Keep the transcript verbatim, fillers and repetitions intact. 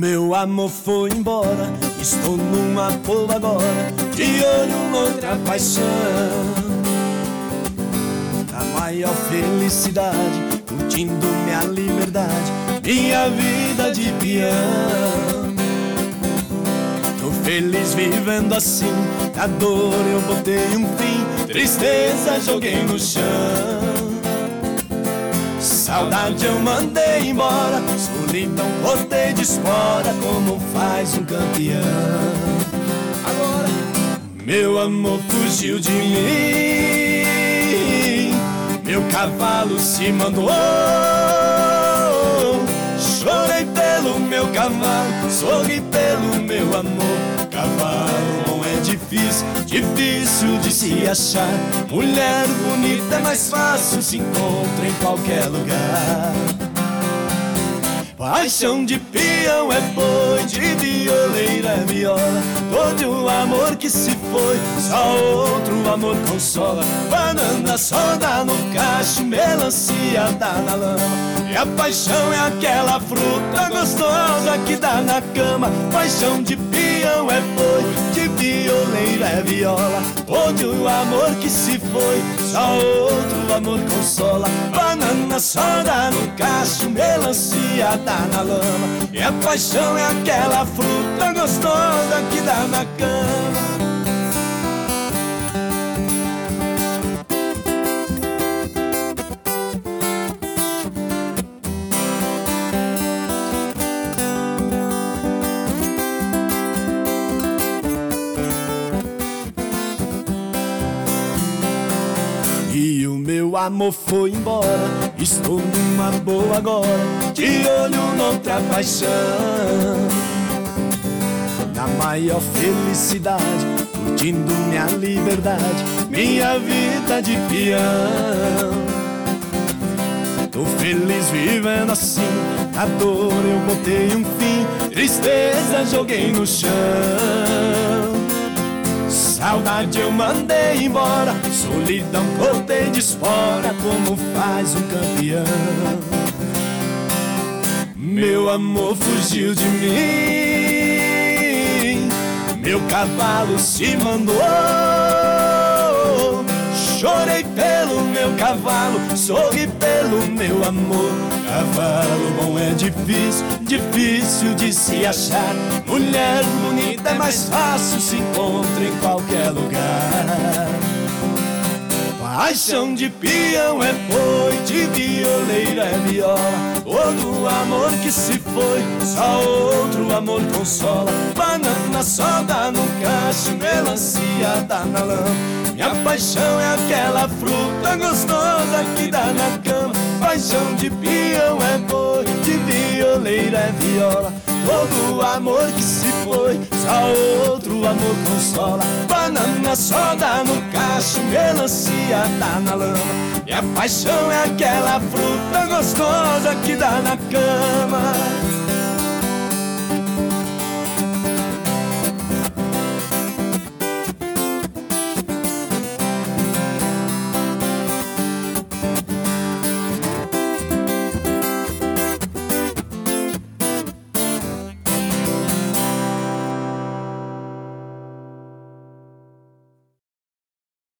meu amor foi embora, estou numa boa agora, de olho noutra paixão. Na maior felicidade, curtindo minha liberdade, minha vida de peão. Tô feliz vivendo assim, na dor eu botei um fim, tristeza joguei no chão. Saudade eu mandei embora, solidão botei de espora, como faz um campeão. Agora, meu amor fugiu de mim, meu cavalo se mandou. Chorei pelo meu cavalo, sorri pelo meu amor. Cavalo bom é difícil, difícil de se achar. Mulher bonita é mais fácil, se encontra em qualquer lugar. Paixão de peão é boi, de violeira é viola. Todo amor que se foi, só outro amor consola. Banana só dá no cacho, melancia dá na lama. E a paixão é aquela fruta gostosa que dá na cama. Paixão de peão é boi, de violeira é viola. Todo amor que se foi, só outro amor consola. Banana só dá no cacho, melancia dá na lama. E a paixão é aquela fruta gostosa que dá na cama. E o meu amor foi embora, estou numa boa agora, de olho noutra paixão. Na maior felicidade, curtindo minha liberdade, minha vida de peão. Tô feliz vivendo assim, na dor eu botei um fim, tristeza joguei no chão. Saudade eu mandei embora, solidão botei de espora, como faz um campeão. Meu amor fugiu de mim, meu cavalo se mandou. Chorei pelo meu cavalo, sorri pelo meu amor. Cavalo bom é difícil, difícil de se achar. Mulher bonita é mais fácil, se encontra em qualquer lugar. Paixão de peão é boi, de violeira é viola. Todo amor que se foi, só outro amor consola. Banana só dá no cacho, melancia dá na lama. Minha paixão é aquela fruta gostosa que dá na cama. Paixão de peão é boi, de violeira é viola. Todo amor que se foi, só outro amor consola. Banana só dá no cacho, melancia dá na lama. Minha paixão é aquela fruta gostosa que dá na cama.